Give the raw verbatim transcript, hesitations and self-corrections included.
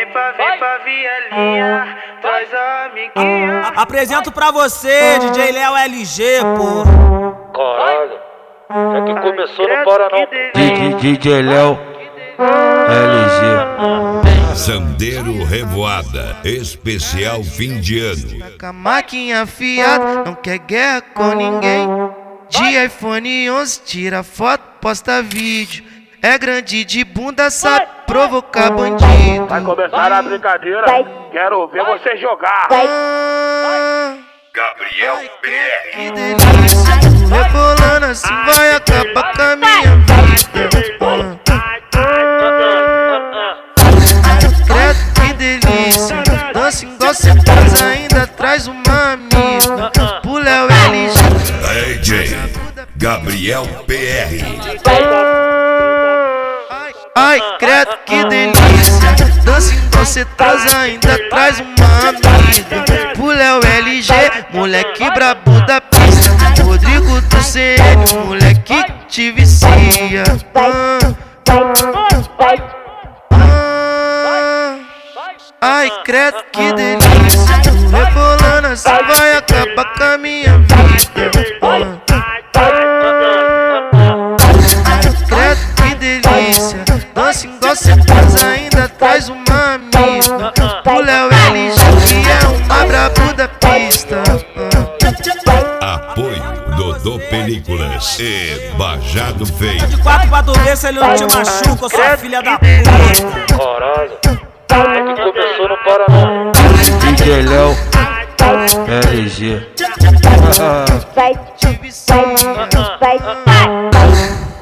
Vem pra, vem pra vielinha, traz a amiguinha. Apresento pra você, D J Léo L G, pô. Caralho, já que começou não para não. D J Léo L G. Zandeiro Revoada, especial fim de ano. Com a maquinha afiada, não quer guerra com ninguém. De iPhone onze, tira foto, posta vídeo. É grande de bunda, sabe provocar bandido. Vai começar a brincadeira, quero ver você jogar. Ah, Gabriel P R. que delícia, rebolando assim vai acabar com a minha vida. Credo, que delícia, dança igual cê faz, ainda traz uma amiga. Pula é o L G. D J Gabriel P R. Ai, credo, que delícia, dança igual cê traz, ainda traz uma amiga. Pula é o L G, moleque brabo da pista. Rodrigo do C N, moleque que te vicia. Ah, ah, ai, credo, que delícia, rebolando assim vai acabar com a minha vida. Ah, credo, que delícia, dança igual cê faz, ainda traz uma amiga. Pula é o L G, que é uma brabo da pista. Apoio Dodô Películas e Bajado Feio. De quatro pra tu ver se ele não te machuca, sua filha da puta. Caralho, já que começou não para não. D J Léo L G. Te vicia.